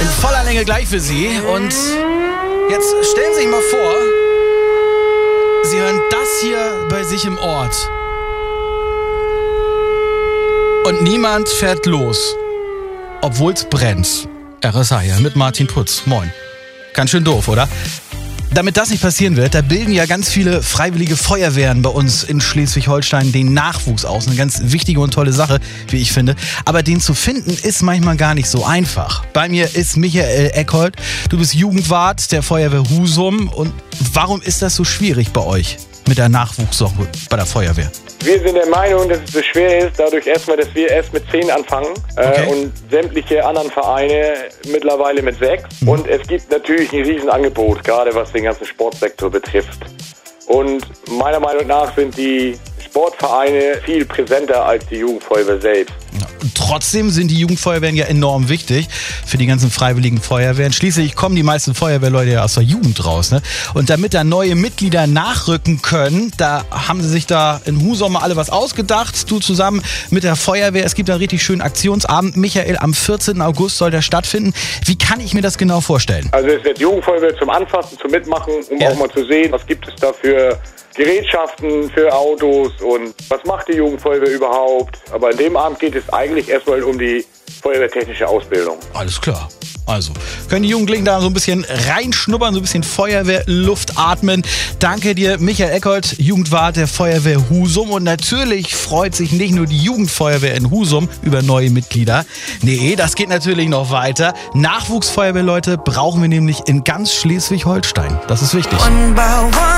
In voller Länge gleich für Sie. Und jetzt stellen Sie sich mal vor, Sie hören das hier bei sich im Ort. Und niemand fährt los, obwohl es brennt. RSA hier mit Martin Putz. Moin. Ganz schön doof, oder? Damit das nicht passieren wird, da bilden ja ganz viele freiwillige Feuerwehren bei uns in Schleswig-Holstein den Nachwuchs aus. Eine ganz wichtige und tolle Sache, wie ich finde. Aber den zu finden ist manchmal gar nicht so einfach. Bei mir ist Michael Eckholt. Du bist Jugendwart der Feuerwehr Husum. Und warum ist das so schwierig bei euch mit der Nachwuchssuche bei der Feuerwehr? Wir sind der Meinung, dass es so schwer ist, dadurch erstmal, dass wir erst mit 10 anfangen und sämtliche anderen Vereine mittlerweile mit 6. Und es gibt natürlich ein Riesenangebot, gerade was den ganzen Sportsektor betrifft. Und meiner Meinung nach sind die Sportvereine viel präsenter als die Jugendfeuerwehr selbst. Trotzdem sind die Jugendfeuerwehren ja enorm wichtig für die ganzen freiwilligen Feuerwehren. Schließlich kommen die meisten Feuerwehrleute ja aus der Jugend raus, ne? Und damit da neue Mitglieder nachrücken können, da haben sie sich da in Husum mal alle was ausgedacht. Du zusammen mit der Feuerwehr. Es gibt einen richtig schönen Aktionsabend. Michael, am 14. August soll der stattfinden. Wie kann ich mir das genau vorstellen? Also es wird Jugendfeuerwehr zum Anfassen, zum Mitmachen, um auch mal zu sehen, was gibt es da für Gerätschaften, für Autos und was macht die Jugendfeuerwehr überhaupt. Aber in dem Abend geht es eigentlich erstmal um die feuerwehrtechnische Ausbildung. Alles klar. Also, können die Jugendlichen da so ein bisschen reinschnuppern, so ein bisschen Feuerwehrluft atmen. Danke dir, Michael Eckholt, Jugendwart der Feuerwehr Husum. Und natürlich freut sich nicht nur die Jugendfeuerwehr in Husum über neue Mitglieder. Nee, das geht natürlich noch weiter. Nachwuchsfeuerwehrleute brauchen wir nämlich in ganz Schleswig-Holstein. Das ist wichtig.